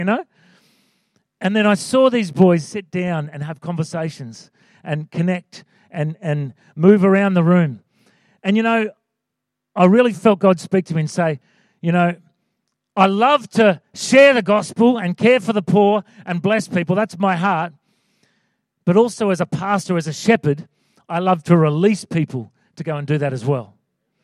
you know? And then I saw these boys sit down and have conversations and connect and move around the room. And, you know, I really felt God speak to me and say, you know, I love to share the gospel and care for the poor and bless people. That's my heart. But also as a pastor, as a shepherd, I love to release people to go and do that as well.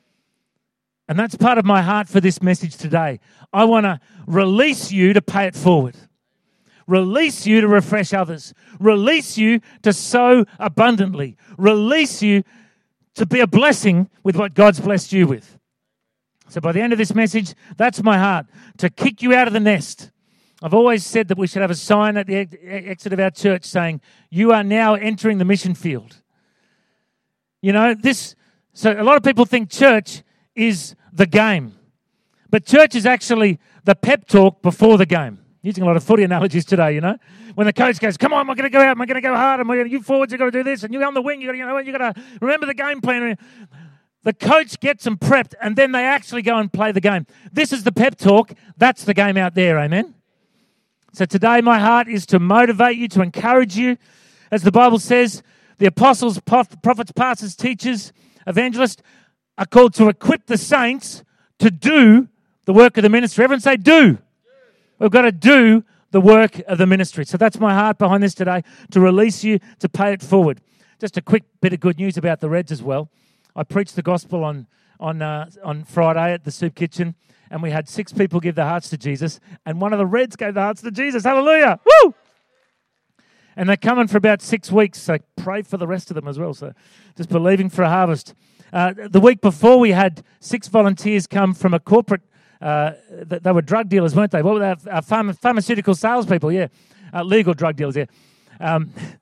And that's part of my heart for this message today. I want to release you to pay it forward. Release you to refresh others. Release you to sow abundantly. Release you to be a blessing with what God's blessed you with. So by the end of this message, that's my heart, to kick you out of the nest. I've always said that we should have a sign at the exit of our church saying, you are now entering the mission field. You know, so a lot of people think church is the game. But church is actually the pep talk before the game. Using a lot of footy analogies today, you know. When the coach goes, come on, we're going to go out, we're going to go hard, and you forwards are going to do this, and you on the wing, you got to remember the game plan. The coach gets them prepped, and then they actually go and play the game. This is the pep talk. That's the game out there, amen? So today my heart is to motivate you, to encourage you. As the Bible says, the apostles, prophets, pastors, teachers, evangelists are called to equip the saints to do the work of the ministry. Everyone say, do. We've got to do the work of the ministry. So that's my heart behind this today, to release you, to pay it forward. Just a quick bit of good news about the Reds as well. I preached the gospel on Friday at the soup kitchen, and we had 6 people give their hearts to Jesus, and one of the Reds gave their hearts to Jesus. Hallelujah! Woo! And they're coming for about 6 weeks, so pray for the rest of them as well. So just believing for a harvest. The week before, we had 6 volunteers come from a corporate. They were drug dealers, weren't they? What were they? Pharmaceutical salespeople, yeah. Legal drug dealers, yeah.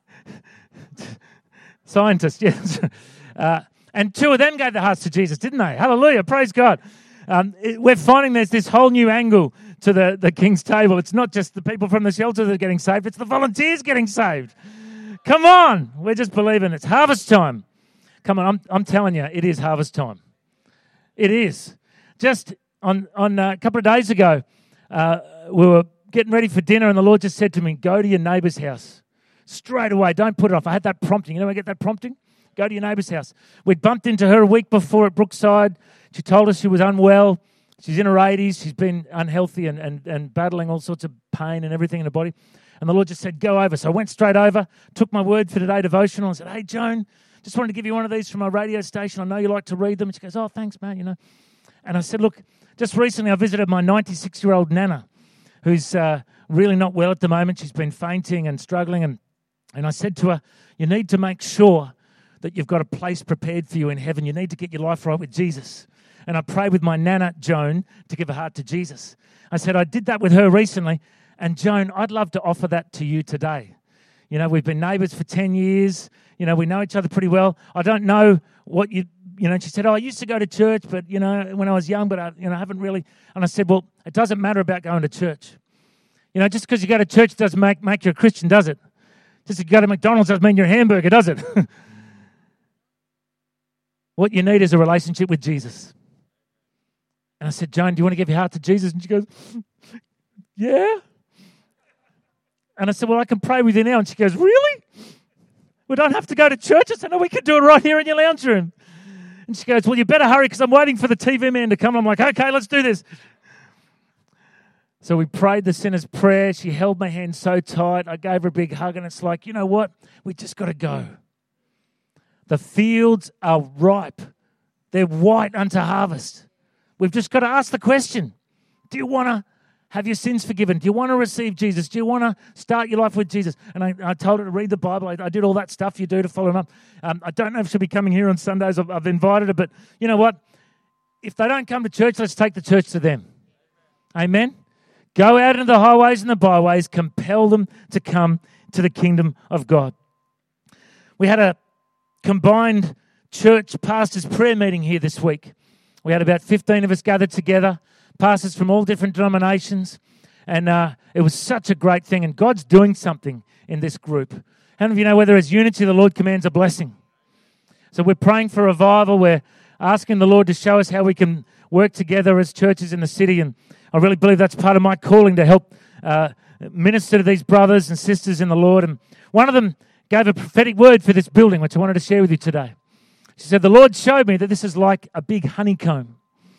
Scientists, yes. And 2 of them gave their hearts to Jesus, didn't they? Hallelujah, praise God. We're finding there's this whole new angle to the King's table. It's not just the people from the shelter that are getting saved, it's the volunteers getting saved. Come on, we're just believing it's harvest time. Come on, I'm telling you, it is harvest time. It is. Just on a couple of days ago, we were getting ready for dinner, and the Lord just said to me, go to your neighbour's house. Straight away, don't put it off. I had that prompting. You know, I get that prompting? Go to your neighbour's house. We'd bumped into her a week before at Brookside. She told us she was unwell. She's in her 80s. She's been unhealthy and battling all sorts of pain and everything in her body. And the Lord just said, go over. So I went straight over, took my word for today devotional, and said, hey, Joan, just wanted to give you one of these from our radio station. I know you like to read them. And she goes, oh, thanks, man, you know. And I said, look, just recently I visited my 96-year-old Nana, who's really not well at the moment. She's been fainting and struggling. And I said to her, you need to make sure that you've got a place prepared for you in heaven. You need to get your life right with Jesus. And I prayed with my Nana, Joan, to give her heart to Jesus. I said, I did that with her recently. And Joan, I'd love to offer that to you today. You know, we've been neighbours for 10 years. You know, we know each other pretty well. I don't know what you know, she said, oh, I used to go to church, but, you know, when I was young, but I haven't really. And I said, well, it doesn't matter about going to church. You know, just because you go to church doesn't make you a Christian, does it? Just because you go to McDonald's doesn't mean you're a hamburger, does it? What you need is a relationship with Jesus. And I said, Joan, do you want to give your heart to Jesus? And she goes, yeah. And I said, well, I can pray with you now. And she goes, really? We don't have to go to church? I said, no, we can do it right here in your lounge room. And she goes, well, you better hurry because I'm waiting for the TV man to come. I'm like, okay, let's do this. So we prayed the sinner's prayer. She held my hand so tight. I gave her a big hug, and it's like, you know what? We just got to go. The fields are ripe. They're white unto harvest. We've just got to ask the question, do you want to have your sins forgiven? Do you want to receive Jesus? Do you want to start your life with Jesus? And I told her to read the Bible. I did all that stuff you do to follow him up. I don't know if she'll be coming here on Sundays. I've invited her, but you know what? If they don't come to church, let's take the church to them. Amen? Go out into the highways and the byways. Compel them to come to the kingdom of God. We had a combined church pastors prayer meeting here this week. We had about 15 of us gathered together, pastors from all different denominations, and it was such a great thing, and God's doing something in this group. How many of you know where there is unity, the Lord commands a blessing? So we're praying for revival. We're asking the Lord to show us how we can work together as churches in the city, and I really believe that's part of my calling to help minister to these brothers and sisters in the Lord. And one of them gave a prophetic word for this building, which I wanted to share with you today. She said, the Lord showed me that this is like a big honeycomb.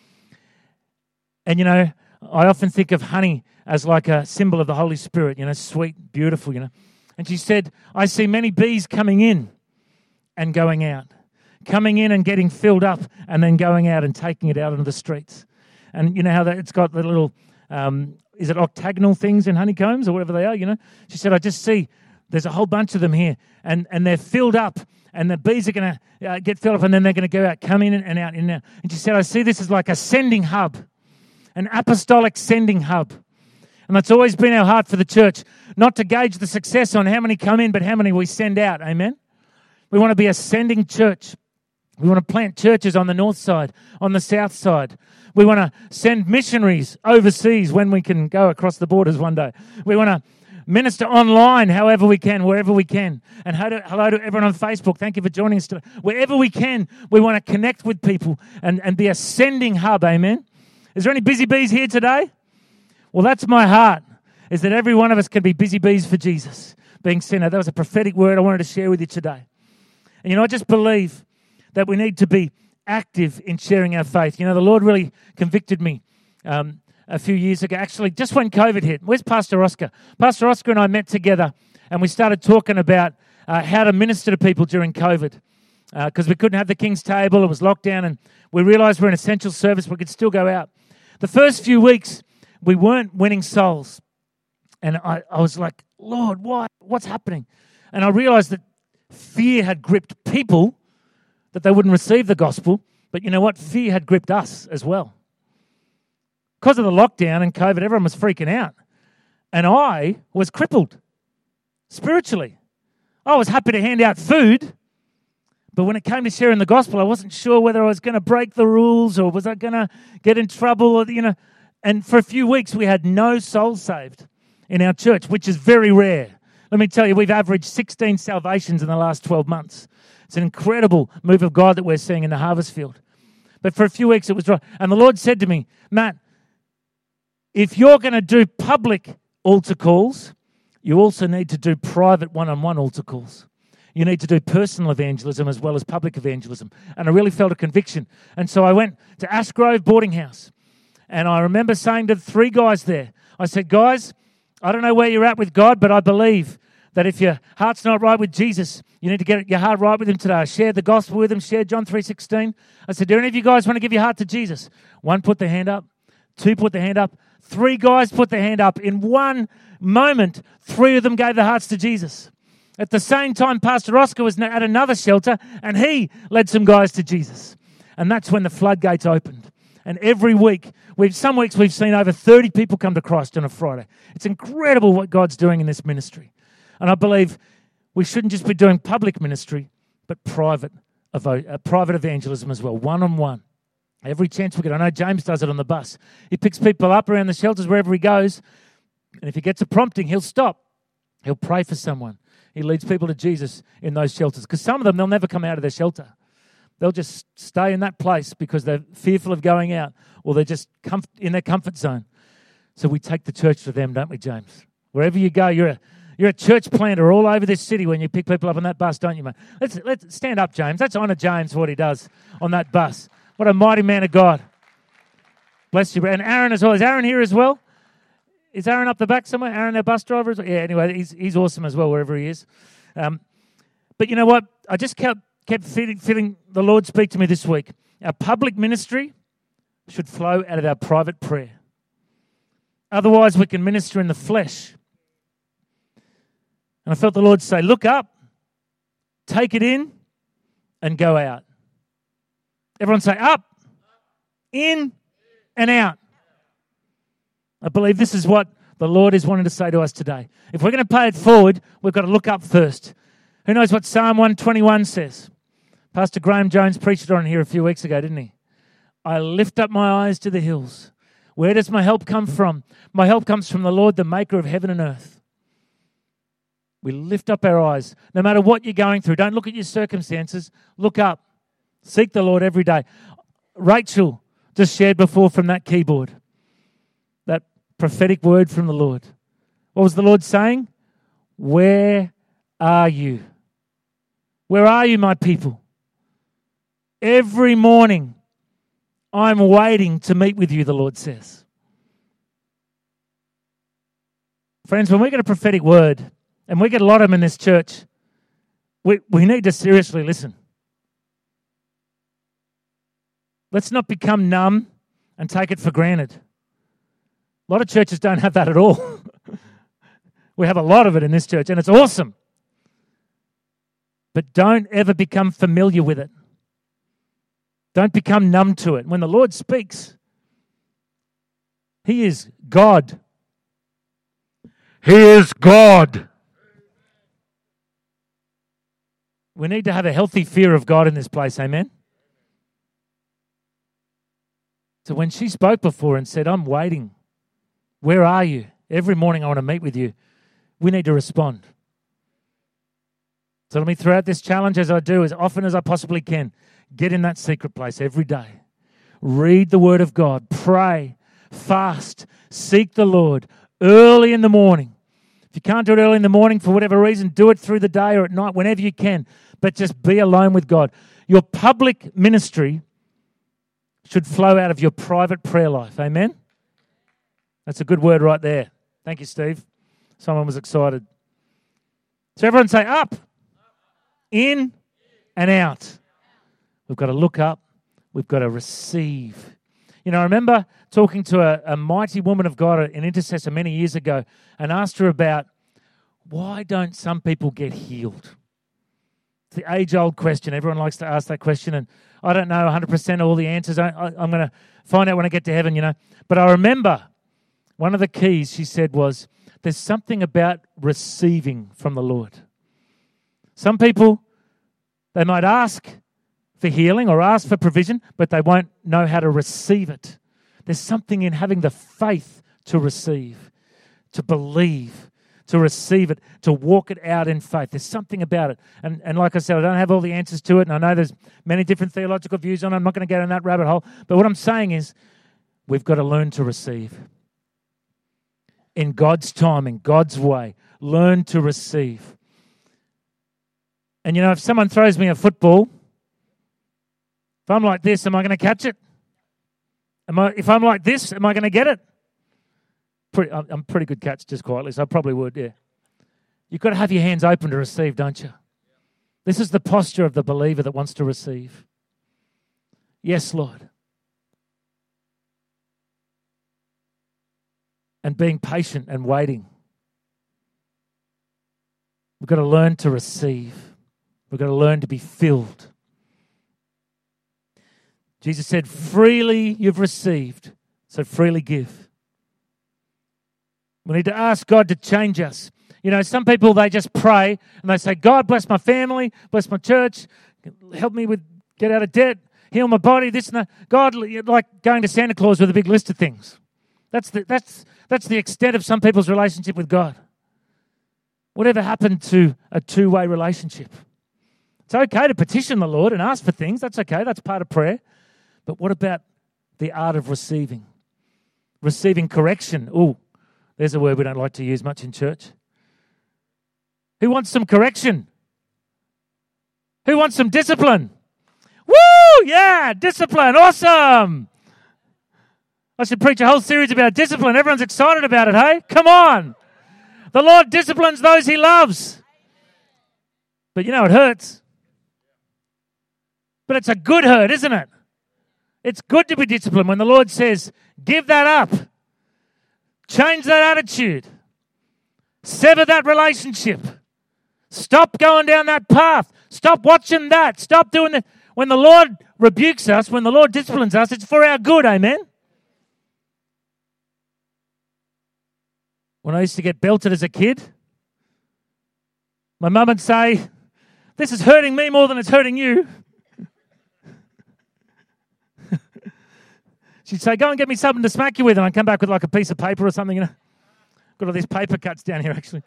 And, I often think of honey as like a symbol of the Holy Spirit, sweet, beautiful, And she said, I see many bees coming in and going out, coming in and getting filled up and then going out and taking it out into the streets. And you know how it's got the little, is it octagonal things in honeycombs or whatever they are, She said, I just see there's a whole bunch of them here and they're filled up and the bees are going to get filled up and then they're going to go out, come in and out, in and out. And she said, I see this as like a sending hub, an apostolic sending hub. And that's always been our heart for the church, not to gauge the success on how many come in, but how many we send out. Amen? We want to be a sending church. We want to plant churches on the north side, on the south side. We want to send missionaries overseas when we can go across the borders one day. We want to minister online however we can, wherever we can. And hello to everyone on Facebook. Thank you for joining us today. Wherever we can, we want to connect with people and be a sending hub. Amen? Is there any busy bees here today? Well, that's my heart, is that every one of us can be busy bees for Jesus, being sent out. That was a prophetic word I wanted to share with you today. And, I just believe that we need to be active in sharing our faith. The Lord really convicted me a few years ago, actually, just when COVID hit. Where's Pastor Oscar? Pastor Oscar and I met together, and we started talking about how to minister to people during COVID, because we couldn't have the King's Table. It was lockdown, and we realized we're an essential service. We could still go out. The first few weeks, we weren't winning souls. And I was like, Lord, why? What's happening? And I realized that fear had gripped people, that they wouldn't receive the gospel. But you know what? Fear had gripped us as well. Because of the lockdown and COVID, everyone was freaking out. And I was crippled spiritually. I was happy to hand out food, but when it came to sharing the gospel, I wasn't sure whether I was going to break the rules or was I going to get in trouble, And for a few weeks, we had no souls saved in our church, which is very rare. Let me tell you, we've averaged 16 salvations in the last 12 months. It's an incredible move of God that we're seeing in the harvest field. But for a few weeks, it was dry. And the Lord said to me, Matt, if you're going to do public altar calls, you also need to do private one-on-one altar calls. You need to do personal evangelism as well as public evangelism. And I really felt a conviction. And so I went to Ash Grove Boarding House. And I remember saying to the 3 guys there, I said, guys, I don't know where you're at with God, but I believe that if your heart's not right with Jesus, you need to get your heart right with him today. I shared the gospel with him, shared John 3:16. I said, do any of you guys want to give your heart to Jesus? 1 put their hand up, 2 put their hand up, 3 guys put their hand up. In one moment, 3 of them gave their hearts to Jesus. At the same time, Pastor Oscar was at another shelter, and he led some guys to Jesus. And that's when the floodgates opened. And every week, some weeks we've seen over 30 people come to Christ on a Friday. It's incredible what God's doing in this ministry. And I believe we shouldn't just be doing public ministry, but private evangelism as well, one-on-one. Every chance we get. I know James does it on the bus. He picks people up around the shelters wherever he goes, and if he gets a prompting, he'll stop. He'll pray for someone. He leads people to Jesus in those shelters, because some of them, they'll never come out of their shelter. They'll just stay in that place because they're fearful of going out, or they're just in their comfort zone. So we take the church to them, don't we, James? Wherever you go, you're a church planter all over this city when you pick people up on that bus, don't you, mate? Let's stand up, James. Let's honour James for what he does on that bus. What a mighty man of God. Bless you. And Aaron as well. Is Aaron here as well? Is Aaron up the back somewhere? Aaron, our bus driver? Yeah, anyway, he's awesome as well, wherever he is. But you know what? I just kept feeling the Lord speak to me this week. Our public ministry should flow out of our private prayer. Otherwise, we can minister in the flesh. And I felt the Lord say, look up, take it in, and go out. Everyone say up, in, and out. I believe this is what the Lord is wanting to say to us today. If we're going to pay it forward, we've got to look up first. Who knows what Psalm 121 says? Pastor Graham Jones preached on here a few weeks ago, didn't he? I lift up my eyes to the hills. Where does my help come from? My help comes from the Lord, the maker of heaven and earth. We lift up our eyes. No matter what you're going through, don't look at your circumstances. Look up. Seek the Lord every day. Rachel just shared before from that keyboard, that prophetic word from the Lord. What was the Lord saying? Where are you? Where are you, my people? Every morning, I'm waiting to meet with you, the Lord says. Friends, when we get a prophetic word, and we get a lot of them in this church, we need to seriously listen. Let's not become numb and take it for granted. A lot of churches don't have that at all. We have a lot of it in this church, and it's awesome. But don't ever become familiar with it. Don't become numb to it. When the Lord speaks, He is God. He is God. We need to have a healthy fear of God in this place, amen? So when she spoke before and said, I'm waiting, where are you? Every morning I want to meet with you. We need to respond. So let me throw out this challenge as I do, as often as I possibly can. Get in that secret place every day. Read the Word of God. Pray. Fast. Seek the Lord early in the morning. If you can't do it early in the morning for whatever reason, do it through the day or at night, whenever you can. But just be alone with God. Your public ministry should flow out of your private prayer life. Amen? That's a good word right there. Thank you, Steve. Someone was excited. So everyone say up, in, and out. We've got to look up. We've got to receive. You know, I remember talking to a mighty woman of God, an intercessor many years ago, and asked her about why don't some people get healed? It's the age-old question. Everyone likes to ask that question, and I don't know 100% all the answers. I'm going to find out when I get to heaven, you know. But I remember one of the keys she said was, there's something about receiving from the Lord. Some people, they might ask for healing or ask for provision, but they won't know how to receive it. There's something in having the faith to receive, to believe, to receive it, to walk it out in faith. There's something about it. And like I said, I don't have all the answers to it, and I know there's many different theological views on it. I'm not going to get in that rabbit hole. But what I'm saying is we've got to learn to receive. In God's time, in God's way, learn to receive. And you know, if someone throws me a football, if I'm like this, am I going to catch it? If I'm like this, am I going to get it? I'm pretty good catch, just quietly, so I probably would, yeah. You've got to have your hands open to receive, don't you? This is the posture of the believer that wants to receive. Yes, Lord. And being patient and waiting. We've got to learn to receive. We've got to learn to be filled. Jesus said, freely you've received, so freely give. We need to ask God to change us. You know, some people, they just pray and they say, God, bless my family, bless my church, help me with get out of debt, heal my body, this and that. God, like going to Santa Claus with a big list of things. That's the extent of some people's relationship with God. Whatever happened to a two-way relationship? It's okay to petition the Lord and ask for things. That's okay. That's part of prayer. But what about the art of receiving? Receiving correction. Ooh, there's a word we don't like to use much in church. Who wants some correction? Who wants some discipline? Woo! Yeah, discipline. Awesome. I should preach a whole series about discipline. Everyone's excited about it, hey? Come on. The Lord disciplines those He loves. But you know, it hurts. But it's a good hurt, isn't it? It's good to be disciplined when the Lord says, give that up. Change that attitude. Sever that relationship. Stop going down that path. Stop watching that. Stop doing that. When the Lord rebukes us, when the Lord disciplines us, it's for our good, amen? When I used to get belted as a kid, my mum would say, this is hurting me more than it's hurting you. She'd say, go and get me something to smack you with, and I'd come back with like a piece of paper or something, you know. Got all these paper cuts down here, actually.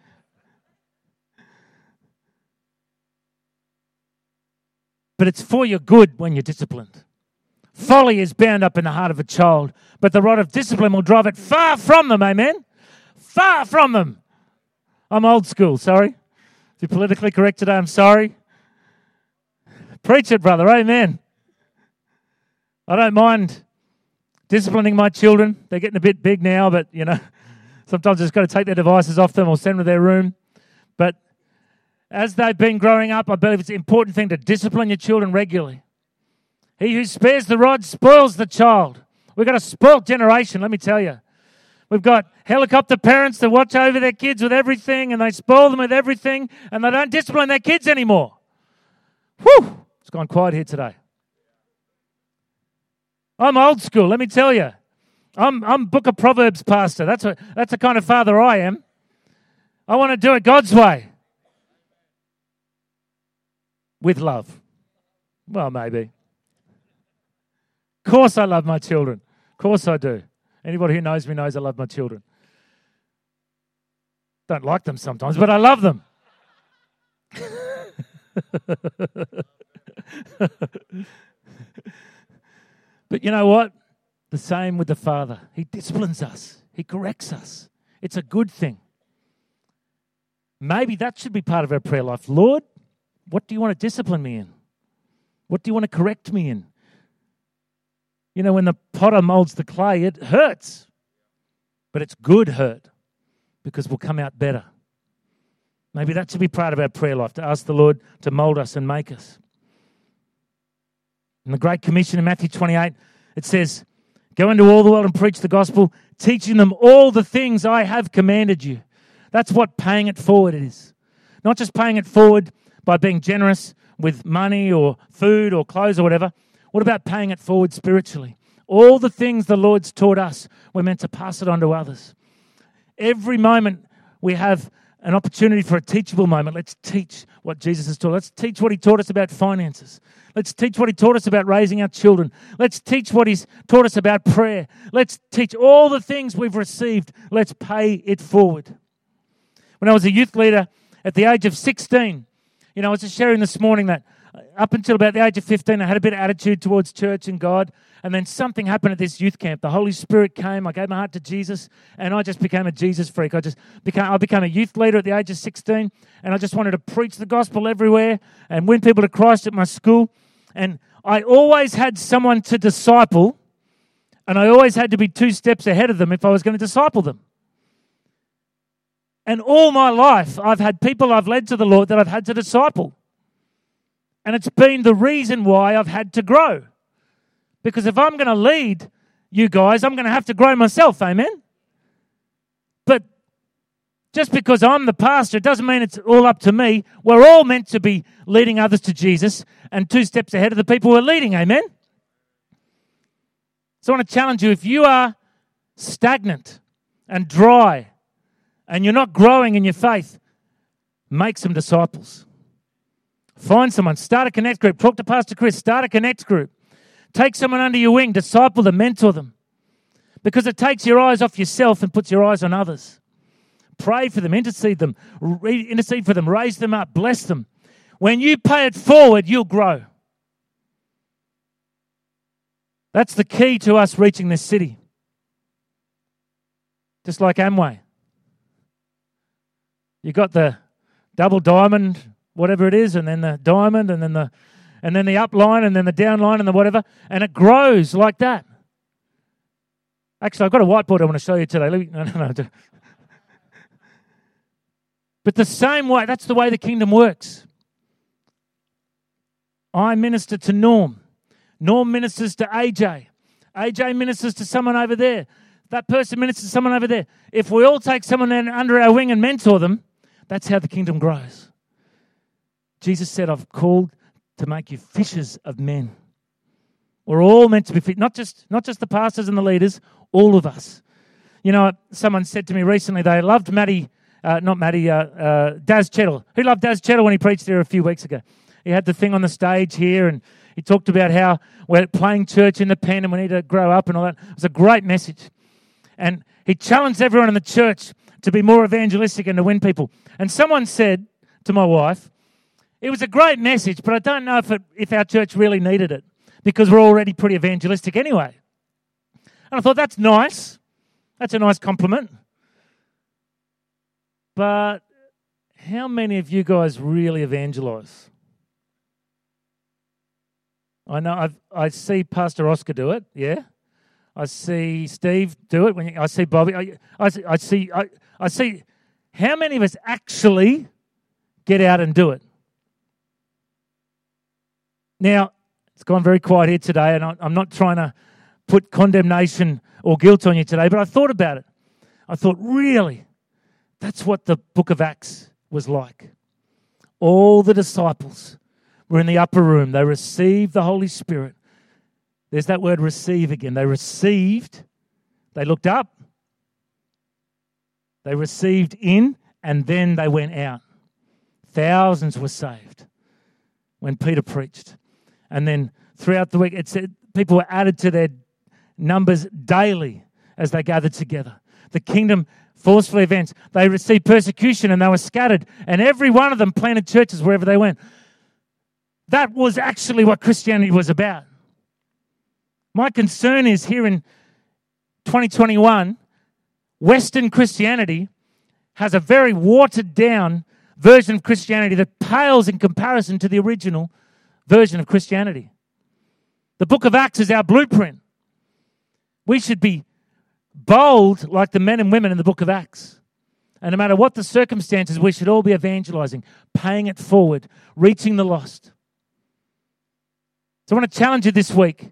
But it's for your good when you're disciplined. Folly is bound up in the heart of a child, but the rod of discipline will drive it far from them, amen? Far from them. I'm old school, sorry. If you're politically correct today, I'm sorry. Preach it, brother, amen. I don't mind disciplining my children. They're getting a bit big now, but, sometimes I've just got to take their devices off them or send them to their room. But as they've been growing up, I believe it's an important thing to discipline your children regularly. He who spares the rod spoils the child. We've got a spoilt generation, let me tell you. We've got helicopter parents that watch over their kids with everything, and they spoil them with everything, and they don't discipline their kids anymore. Whew! It's gone quiet here today. I'm old school, let me tell you. I'm Book of Proverbs pastor. That's the kind of father I am. I want to do it God's way. With love. Well, maybe. Of course I love my children. Of course I do. Anybody who knows me knows I love my children. Don't like them sometimes, but I love them. But you know what? The same with the Father. He disciplines us. He corrects us. It's a good thing. Maybe that should be part of our prayer life. Lord, what do you want to discipline me in? What do you want to correct me in? When the potter molds the clay, it hurts. But it's good hurt because we'll come out better. Maybe that should be part of our prayer life, to ask the Lord to mold us and make us. In the Great Commission in Matthew 28, it says, "Go into all the world and preach the gospel, teaching them all the things I have commanded you." That's what paying it forward is. Not just paying it forward by being generous with money or food or clothes or whatever. What about paying it forward spiritually? All the things the Lord's taught us, we're meant to pass it on to others. Every moment we have an opportunity for a teachable moment. Let's teach what Jesus has taught. Let's teach what he taught us about finances. Let's teach what he taught us about raising our children. Let's teach what he's taught us about prayer. Let's teach all the things we've received. Let's pay it forward. When I was a youth leader at the age of 16, I was just sharing this morning that up until about the age of 15, I had a bit of attitude towards church and God. And then something happened at this youth camp. The Holy Spirit came. I gave my heart to Jesus, and I just became a Jesus freak. I became a youth leader at the age of 16, and I just wanted to preach the gospel everywhere and win people to Christ at my school. And I always had someone to disciple, and I always had to be 2 steps ahead of them if I was going to disciple them. And all my life, I've had people I've led to the Lord that I've had to disciple. And it's been the reason why I've had to grow. Because if I'm going to lead you guys, I'm going to have to grow myself, amen? But just because I'm the pastor, it doesn't mean it's all up to me. We're all meant to be leading others to Jesus and 2 steps ahead of the people we're leading, amen? So I want to challenge you, if you are stagnant and dry and you're not growing in your faith, make some disciples. Find someone, start a connect group. Talk to Pastor Chris, start a connect group. Take someone under your wing, disciple them, mentor them. Because it takes your eyes off yourself and puts your eyes on others. Pray for them, intercede for them, raise them up, bless them. When you pay it forward, you'll grow. That's the key to us reaching this city. Just like Amway. You got the double diamond, whatever it is, and then the diamond, and then the up line, and then the down line, and the whatever, and it grows like that. Actually, I've got a whiteboard I want to show you today. No. But the same way, that's the way the kingdom works. I minister to Norm. Norm ministers to AJ. AJ ministers to someone over there. That person ministers to someone over there. If we all take someone under our wing and mentor them, that's how the kingdom grows. Jesus said, I've called to make you fishers of men. We're all meant to be, not just the pastors and the leaders, all of us. Someone said to me recently they loved Daz Chettle. Who loved Daz Chettle when he preached there a few weeks ago? He had the thing on the stage here and he talked about how we're playing church in the pen and we need to grow up and all that. It was a great message. And he challenged everyone in the church to be more evangelistic and to win people. And someone said to my wife, it was a great message, but I don't know if our church really needed it because we're already pretty evangelistic anyway. And I thought, that's nice. That's a nice compliment. But how many of you guys really evangelize? I know I see Pastor Oscar do it, yeah. I see Steve do it. I see Bobby. I see. How many of us actually get out and do it? Now, it's gone very quiet here today, and I'm not trying to put condemnation or guilt on you today, but I thought about it. I thought, really, that's what the book of Acts was like. All the disciples were in the upper room. They received the Holy Spirit. There's that word receive again. They received, they looked up, they received in, and then they went out. Thousands were saved when Peter preached. And then throughout the week, it said people were added to their numbers daily as they gathered together. The kingdom forcefully advanced. They received persecution and they were scattered. And every one of them planted churches wherever they went. That was actually what Christianity was about. My concern is here in 2021, Western Christianity has a very watered down version of Christianity that pales in comparison to the original version of Christianity. The book of Acts is our blueprint. We should be bold like the men and women in the book of Acts. And no matter what the circumstances, we should all be evangelizing, paying it forward, reaching the lost. So I want to challenge you this week.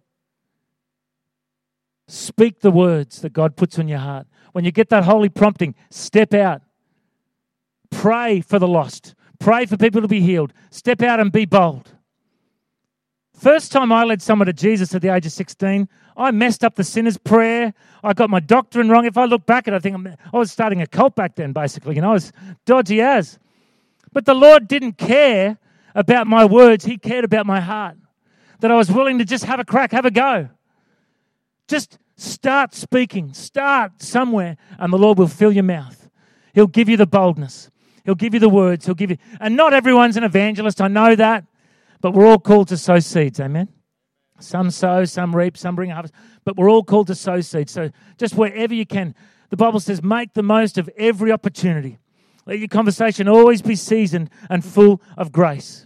Speak the words that God puts on your heart. When you get that holy prompting, step out. Pray for the lost. Pray for people to be healed. Step out and be bold. First time I led someone to Jesus at the age of 16, I messed up the sinner's prayer. I got my doctrine wrong. If I look back at it, I think I was starting a cult back then, basically. I was dodgy as. But the Lord didn't care about my words. He cared about my heart. That I was willing to just have a crack, have a go. Just start speaking. Start somewhere, and the Lord will fill your mouth. He'll give you the boldness. He'll give you the words. He'll give you... And not everyone's an evangelist. I know that. But we're all called to sow seeds. Amen? Some sow, some reap, some bring harvest. But we're all called to sow seeds. So just wherever you can. The Bible says, make the most of every opportunity. Let your conversation always be seasoned and full of grace.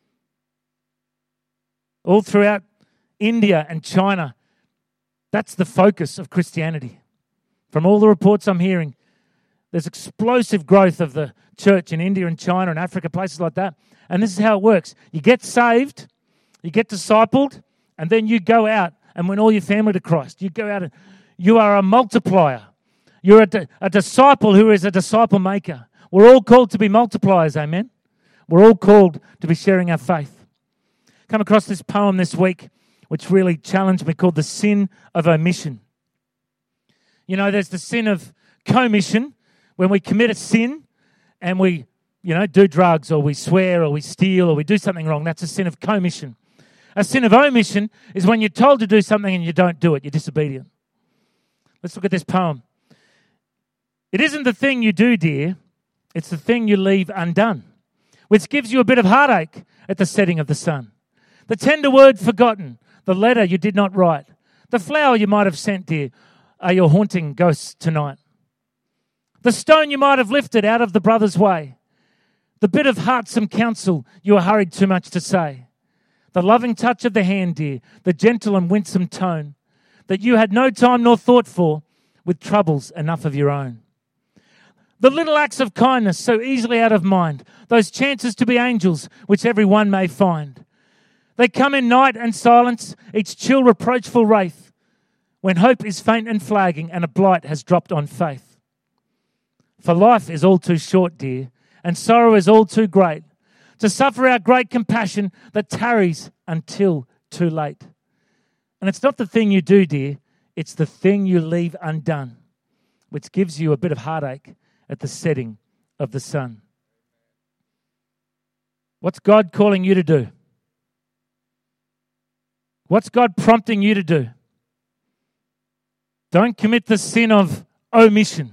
All throughout India and China, that's the focus of Christianity. From all the reports I'm hearing, there's explosive growth of the church in India and China and Africa, places like that. And this is how it works. You get saved, you get discipled, and then you go out and win all your family to Christ. You go out and you are a multiplier. You're a disciple who is a disciple maker. We're all called to be multipliers, amen? We're all called to be sharing our faith. Come across this poem this week, which really challenged me, called The Sin of Omission. You know, there's the sin of commission, when we commit a sin and we, do drugs or we swear or we steal or we do something wrong. That's a sin of commission. A sin of omission is when you're told to do something and you don't do it. You're disobedient. Let's look at this poem. It isn't the thing you do, dear. It's the thing you leave undone, which gives you a bit of heartache at the setting of the sun. The tender word forgotten, the letter you did not write, the flower you might have sent, dear, are your haunting ghosts tonight. The stone you might have lifted out of the brother's way, the bit of heartsome counsel you were hurried too much to say, the loving touch of the hand, dear, the gentle and winsome tone that you had no time nor thought for, with troubles enough of your own. The little acts of kindness so easily out of mind, those chances to be angels which every one may find. They come in night and silence, each chill reproachful wraith, when hope is faint and flagging and a blight has dropped on faith. For life is all too short, dear, and sorrow is all too great, to suffer our great compassion that tarries until too late. And it's not the thing you do, dear, it's the thing you leave undone, which gives you a bit of heartache at the setting of the sun. What's God calling you to do? What's God prompting you to do? Don't commit the sin of omission.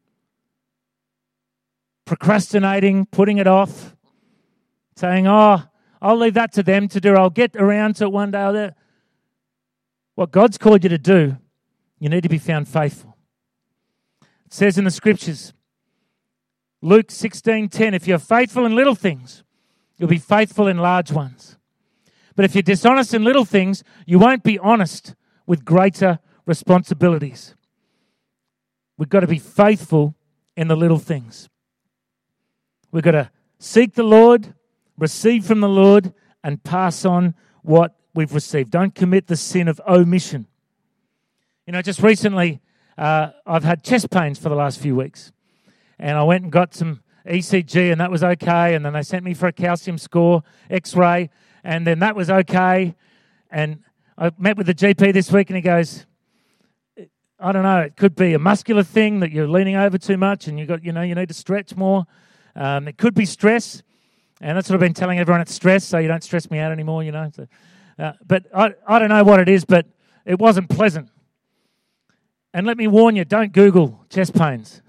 Procrastinating, putting it off, saying, I'll leave that to them to do. I'll get around to it one day or that. What God's called you to do, you need to be found faithful. It says in the scriptures, Luke 16:10, if you're faithful in little things, you'll be faithful in large ones. But if you're dishonest in little things, you won't be honest with greater responsibilities. We've got to be faithful in the little things. We've got to seek the Lord, receive from the Lord, and pass on what we've received. Don't commit the sin of omission. You know, just recently, I've had chest pains for the last few weeks. And I went and got some ECG, and that was okay. And then they sent me for a calcium score, X-ray, and then that was okay. And I met with the GP this week, and he goes, I don't know, it could be a muscular thing that you're leaning over too much, and you need to stretch more. It could be stress, and that's what I've been telling everyone. It's stress, so you don't stress me out anymore, you know. So, but I don't know what it is, but it wasn't pleasant. And let me warn you, don't Google chest pains.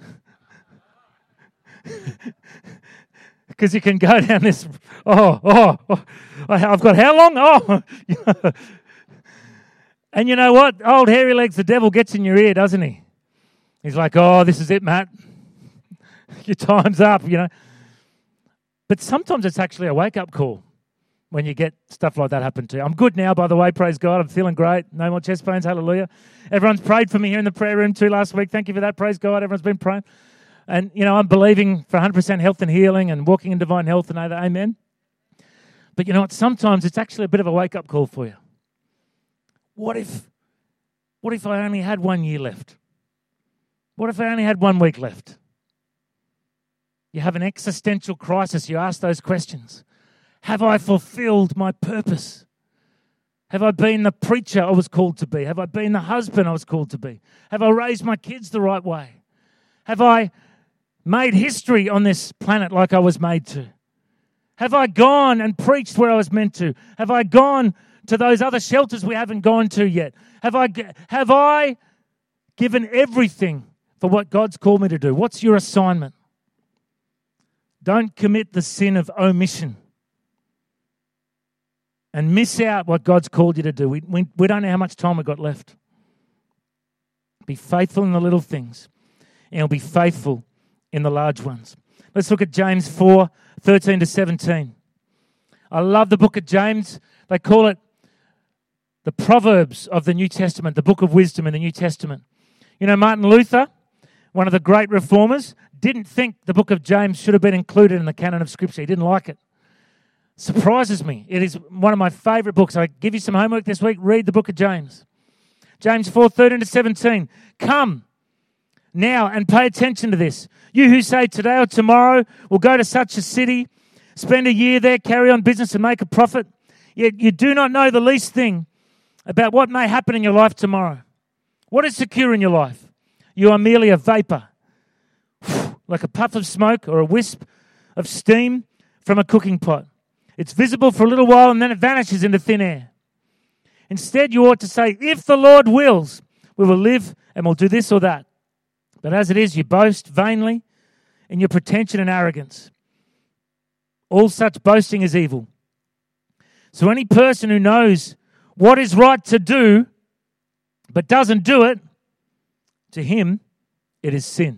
Because you can go down this, I've got how long? And you know what? Old hairy legs, the devil gets in your ear, doesn't he? He's like, this is it, Matt. Your time's up, you know. But sometimes it's actually a wake-up call when you get stuff like that happen to you. I'm good now, by the way, praise God. I'm feeling great. No more chest pains, hallelujah. Everyone's prayed for me here in the prayer room too last week. Thank you for that, praise God. Everyone's been praying. And, you know, I'm believing for 100% health and healing and walking in divine health and other, amen. But you know what? Sometimes it's actually a bit of a wake-up call for you. What if I only had 1 year left? What if I only had 1 week left? You have an existential crisis. You ask those questions. Have I fulfilled my purpose? Have I been the preacher I was called to be? Have I been the husband I was called to be? Have I raised my kids the right way? Have I made history on this planet like I was made to? Have I gone and preached where I was meant to? Have I gone to those other shelters we haven't gone to yet? Have I given everything for what God's called me to do? What's your assignment? Don't commit the sin of omission and miss out what God's called you to do. We don't know how much time we've got left. Be faithful in the little things, and you'll be faithful in the large ones. Let's look at James 4:13-17. I love the book of James. They call it the Proverbs of the New Testament, the book of wisdom in the New Testament. You know, Martin Luther, one of the great reformers, didn't think the book of James should have been included in the canon of Scripture. He didn't like it. Surprises me. It is one of my favorite books. I give you some homework this week. Read the book of James. James 4:13-17. Come now and pay attention to this. You who say today or tomorrow we'll go to such a city, spend a year there, carry on business and make a profit, yet you do not know the least thing about what may happen in your life tomorrow. What is secure in your life? You are merely a vapor, like a puff of smoke or a wisp of steam from a cooking pot. It's visible for a little while and then it vanishes into thin air. Instead, you ought to say, if the Lord wills, we will live and we'll do this or that. But as it is, you boast vainly in your pretension and arrogance. All such boasting is evil. So any person who knows what is right to do but doesn't do it, to him it is sin.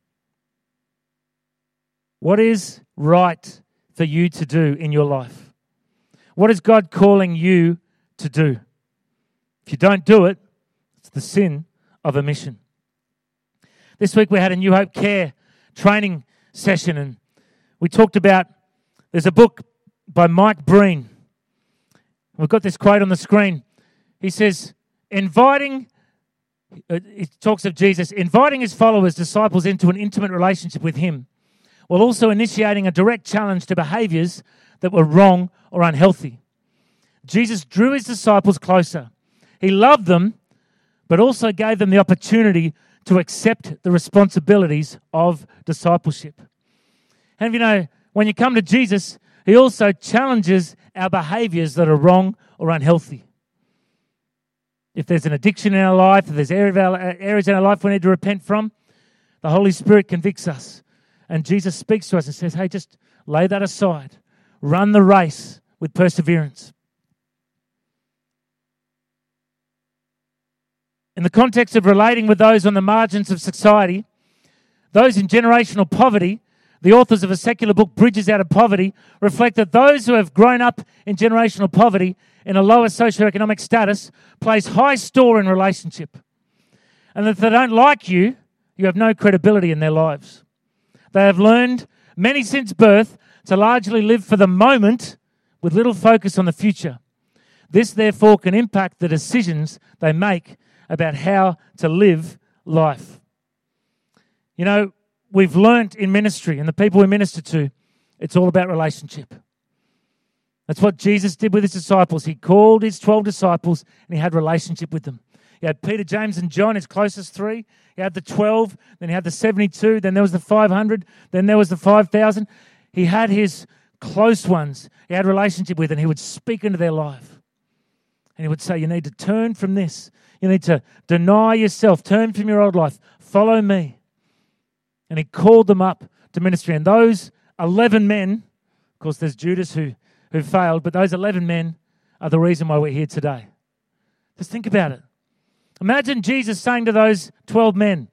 What is right for you to do in your life? What is God calling you to do? If you don't do it, it's the sin of omission. This week we had a New Hope Care training session, and we talked about, there's a book by Mike Breen. We've got this quote on the screen. He says, he talks of Jesus, inviting his followers, disciples, into an intimate relationship with him, while also initiating a direct challenge to behaviors that were wrong or unhealthy. Jesus drew his disciples closer. He loved them, but also gave them the opportunity to accept the responsibilities of discipleship. And you know, when you come to Jesus, he also challenges our behaviors that are wrong or unhealthy. If there's an addiction in our life, if there's areas in our life we need to repent from, the Holy Spirit convicts us. And Jesus speaks to us and says, hey, just lay that aside. Run the race with perseverance. In the context of relating with those on the margins of society, those in generational poverty, the authors of a secular book, Bridges Out of Poverty, reflect that those who have grown up in generational poverty in a lower socioeconomic status place high store in relationship. And if they don't like you, you have no credibility in their lives. They have learned, many since birth, to largely live for the moment with little focus on the future. This, therefore, can impact the decisions they make about how to live life. You know, we've learnt in ministry, and the people we minister to, it's all about relationship. That's what Jesus did with his disciples. He called his 12 disciples, and he had relationship with them. He had Peter, James, and John, his closest three. He had the 12, then he had the 72, then there was the 500, then there was the 5,000. He had his close ones. He had relationship with, and he would speak into their life. And he would say, you need to turn from this. You need to deny yourself. Turn from your old life. Follow me. And he called them up to ministry. And those 11 men, of course there's Judas who failed, but those 11 men are the reason why we're here today. Just think about it. Imagine Jesus saying to those 12 men,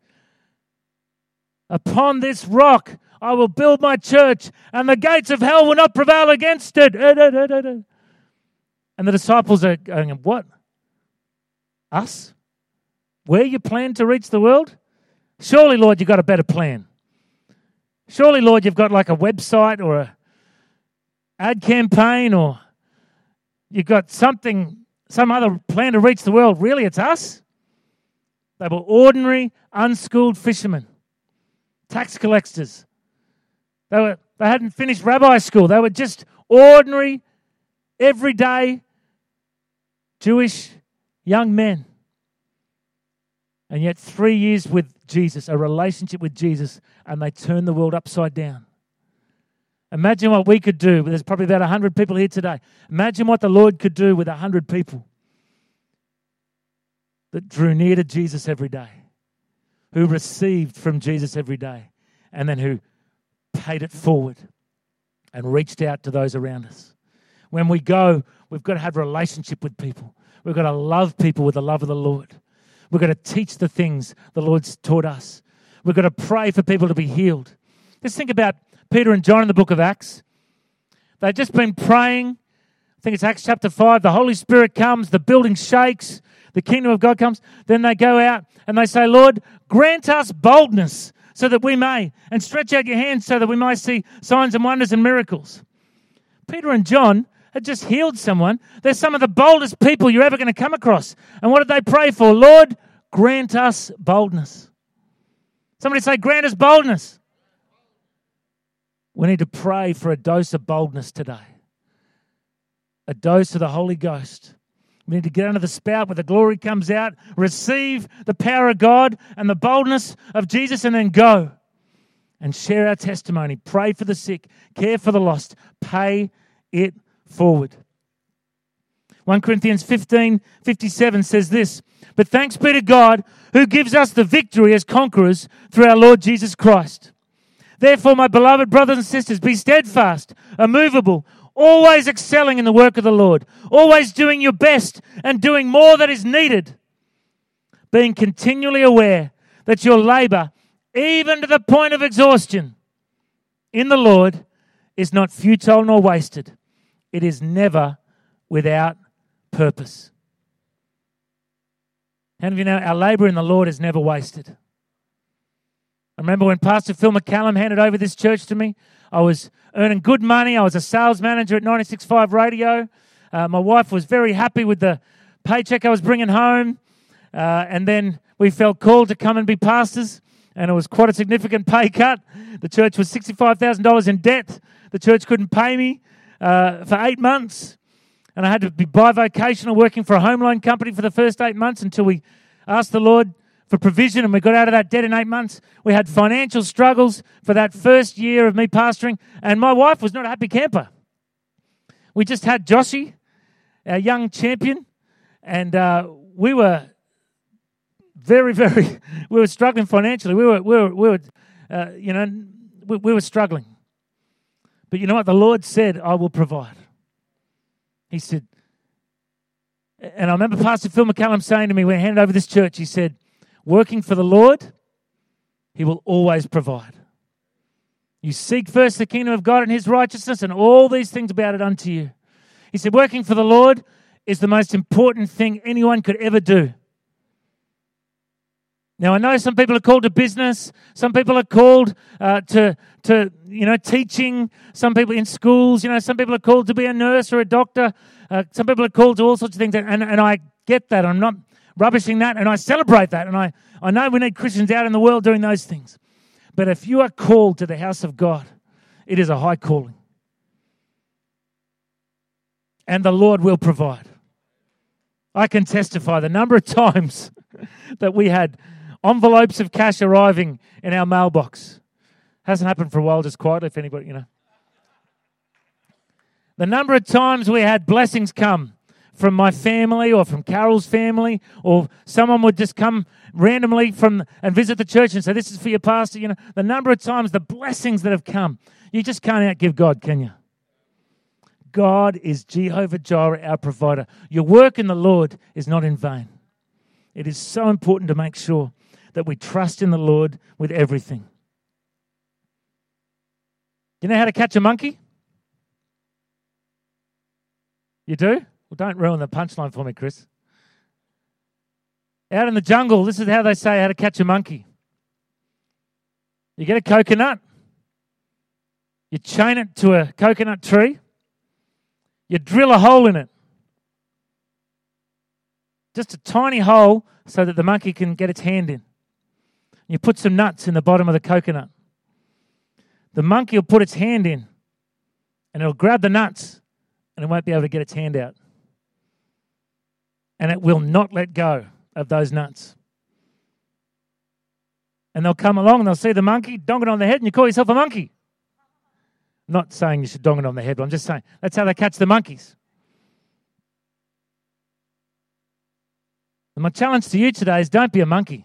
upon this rock I will build my church, and the gates of hell will not prevail against it. And the disciples are going, what? Us? We're your plan to reach the world? Surely, Lord, you've got a better plan. Surely, Lord, you've got like a website or a ad campaign, or you've got some other plan to reach the world. Really, it's us? They were ordinary, unschooled fishermen, tax collectors. They hadn't finished rabbi school. They were just ordinary, everyday Jewish young men. And yet 3 years with Jesus, a relationship with Jesus, and they turned the world upside down. Imagine what we could do. There's probably about 100 people here today. Imagine what the Lord could do with 100 people that drew near to Jesus every day, who received from Jesus every day, and then who paid it forward and reached out to those around us. When we go, we've got to have a relationship with people. We've got to love people with the love of the Lord. We've got to teach the things the Lord's taught us. We've got to pray for people to be healed. Just think about Peter and John in the book of Acts. They've just been praying. I think it's Acts chapter 5. The Holy Spirit comes, the building shakes, the kingdom of God comes. Then they go out and they say, Lord, grant us boldness so that we may, and stretch out your hands so that we might see signs and wonders and miracles. Peter and John had just healed someone. They're some of the boldest people you're ever going to come across. And what did they pray for? Lord, grant us boldness. Somebody say, grant us boldness. We need to pray for a dose of boldness today. A dose of the Holy Ghost. We need to get under the spout where the glory comes out, receive the power of God and the boldness of Jesus, and then go and share our testimony. Pray for the sick, care for the lost, pay it forward. 1 Corinthians 15:57 says this, but thanks be to God who gives us the victory as conquerors through our Lord Jesus Christ. Therefore, my beloved brothers and sisters, be steadfast, immovable, always excelling in the work of the Lord, always doing your best and doing more that is needed, being continually aware that your labor, even to the point of exhaustion, in the Lord is not futile nor wasted. It is never without purpose. How many of you know our labor in the Lord is never wasted? I remember when Pastor Phil McCallum handed over this church to me, I was earning good money. I was a sales manager at 96.5 Radio. My wife was very happy with the paycheck I was bringing home. And then we felt called to come and be pastors. And it was quite a significant pay cut. The church was $65,000 in debt. The church couldn't pay me for 8 months. And I had to be bivocational, working for a home loan company for the first 8 months until we asked the Lord for provision, and we got out of that debt in 8 months. We had financial struggles for that first year of me pastoring, and my wife was not a happy camper. We just had Joshy, our young champion, and we were we were struggling financially. We were struggling. But you know what? The Lord said, I will provide. He said, and I remember Pastor Phil McCallum saying to me when he handed over this church, he said, working for the Lord, He will always provide. You seek first the kingdom of God and his righteousness, and all these things will be added unto you. He said, working for the Lord is the most important thing anyone could ever do. Now, I know some people are called to business. Some people are called to teaching. Some people in schools. Some people are called to be a nurse or a doctor. Some people are called to all sorts of things. And I get that. I'm not rubbishing that. And I celebrate that. And I know we need Christians out in the world doing those things. But if you are called to the house of God, it is a high calling. And the Lord will provide. I can testify the number of times that we had envelopes of cash arriving in our mailbox. Hasn't happened for a while, just quietly, if anybody, The number of times we had blessings come from my family or from Carol's family, or someone would just come randomly and visit the church and say, this is for your pastor. The number of times, the blessings that have come. You just can't outgive God, can you? God is Jehovah Jireh, our provider. Your work in the Lord is not in vain. It is so important to make sure that we trust in the Lord with everything. Do you know how to catch a monkey? You do? Well, don't ruin the punchline for me, Chris. Out in the jungle, this is how they say how to catch a monkey. You get a coconut. You chain it to a coconut tree. You drill a hole in it. Just a tiny hole so that the monkey can get its hand in. You put some nuts in the bottom of the coconut. The monkey will put its hand in and it'll grab the nuts and it won't be able to get its hand out. And it will not let go of those nuts. And they'll come along and they'll see the monkey, dong it on the head, and you call yourself a monkey. I'm not saying you should dong it on the head, but I'm just saying that's how they catch the monkeys. And my challenge to you today is don't be a monkey.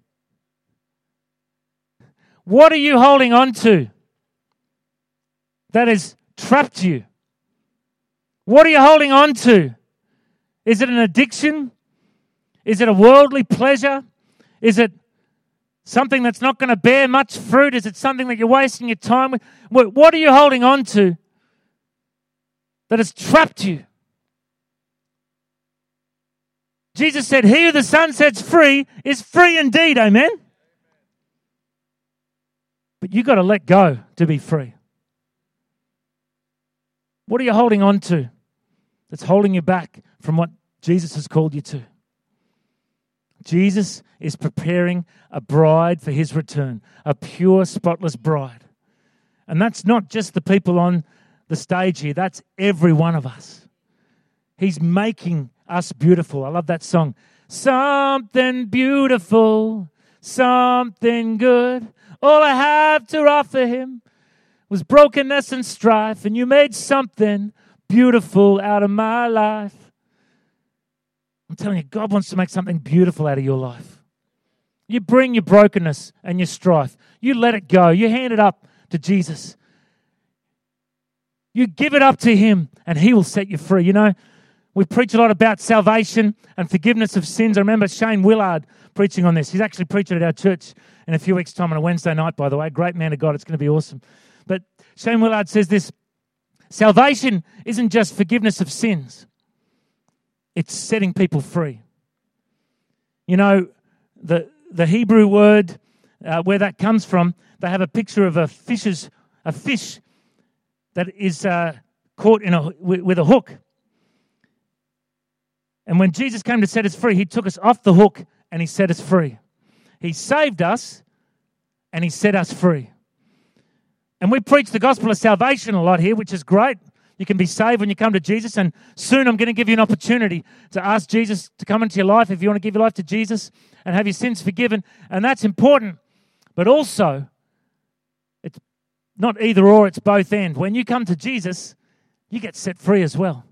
What are you holding on to that has trapped you? What are you holding on to? Is it an addiction? Is it a worldly pleasure? Is it something that's not going to bear much fruit? Is it something that you're wasting your time with? What are you holding on to that has trapped you? Jesus said, he who the Son sets free is free indeed, amen? But you've got to let go to be free. What are you holding on to that's holding you back from what Jesus has called you to? Jesus is preparing a bride for his return, a pure, spotless bride. And that's not just the people on the stage here, that's every one of us. He's making us beautiful. I love that song. Something beautiful, something good. All I have to offer him was brokenness and strife, and you made something beautiful out of my life. I'm telling you, God wants to make something beautiful out of your life. You bring your brokenness and your strife. You let it go. You hand it up to Jesus. You give it up to him, and he will set you free. We preach a lot about salvation and forgiveness of sins. I remember Shane Willard preaching on this. He's actually preaching at our church in a few weeks' time on a Wednesday night, by the way. Great man of God. It's going to be awesome. But Shane Willard says this: salvation isn't just forgiveness of sins. It's setting people free. The Hebrew word where that comes from, they have a picture of a fish that is caught with a hook. And when Jesus came to set us free, he took us off the hook and he set us free. He saved us and he set us free. And we preach the gospel of salvation a lot here, which is great. You can be saved when you come to Jesus, and soon I'm going to give you an opportunity to ask Jesus to come into your life if you want to give your life to Jesus and have your sins forgiven, and that's important. But also, it's not either or, it's both and. When you come to Jesus, you get set free as well.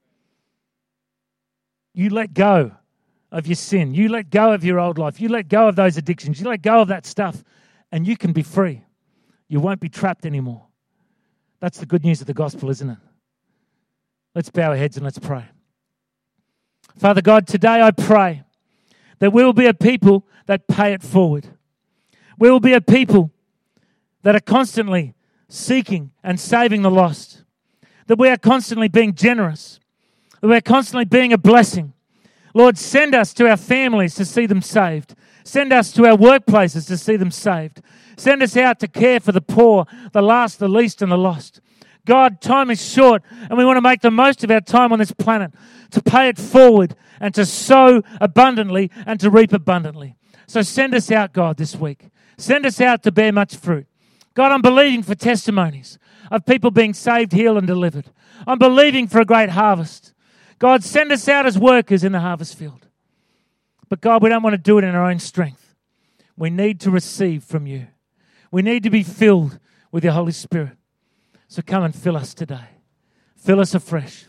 You let go of your sin. You let go of your old life. You let go of those addictions. You let go of that stuff, and you can be free. You won't be trapped anymore. That's the good news of the gospel, isn't it? Let's bow our heads and let's pray. Father God, today I pray that we will be a people that pay it forward. We will be a people that are constantly seeking and saving the lost. That we are constantly being generous. That we're constantly being a blessing. Lord, send us to our families to see them saved. Send us to our workplaces to see them saved. Send us out to care for the poor, the last, the least, and the lost. God, time is short, and we want to make the most of our time on this planet to pay it forward and to sow abundantly and to reap abundantly. So send us out, God, this week. Send us out to bear much fruit. God, I'm believing for testimonies of people being saved, healed, and delivered. I'm believing for a great harvest. God, send us out as workers in the harvest field. But God, we don't want to do it in our own strength. We need to receive from you. We need to be filled with your Holy Spirit. So come and fill us today. Fill us afresh.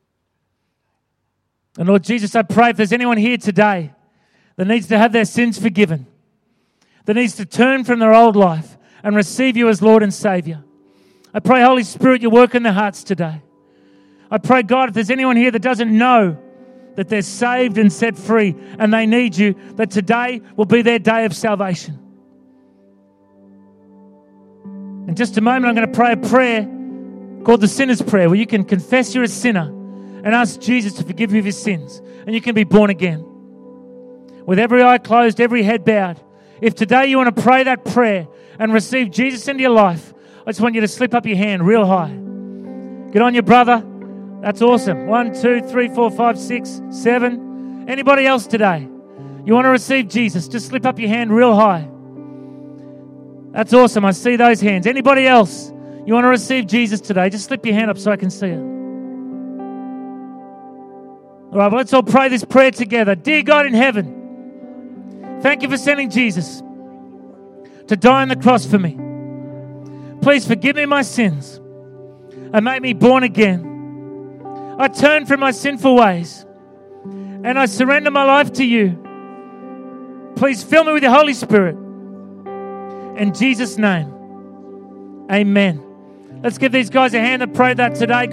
And Lord Jesus, I pray if there's anyone here today that needs to have their sins forgiven, that needs to turn from their old life and receive you as Lord and Savior, I pray, Holy Spirit, you work in their hearts today. I pray, God, if there's anyone here that doesn't know that they're saved and set free and they need you, that today will be their day of salvation. In just a moment, I'm going to pray a prayer called the Sinner's Prayer, where you can confess you're a sinner and ask Jesus to forgive you of your sins, and you can be born again. With every eye closed, every head bowed. If today you want to pray that prayer and receive Jesus into your life, I just want you to slip up your hand real high. Get on your brother. That's awesome. 1, 2, 3, 4, 5, 6, 7. Anybody else today? You want to receive Jesus? Just slip up your hand real high. That's awesome. I see those hands. Anybody else? You want to receive Jesus today? Just slip your hand up so I can see it. All right, well, let's all pray this prayer together. Dear God in heaven, thank you for sending Jesus to die on the cross for me. Please forgive me my sins and make me born again. I turn from my sinful ways and I surrender my life to you. Please fill me with your Holy Spirit. In Jesus' name, amen. Let's give these guys a hand that prayed that today.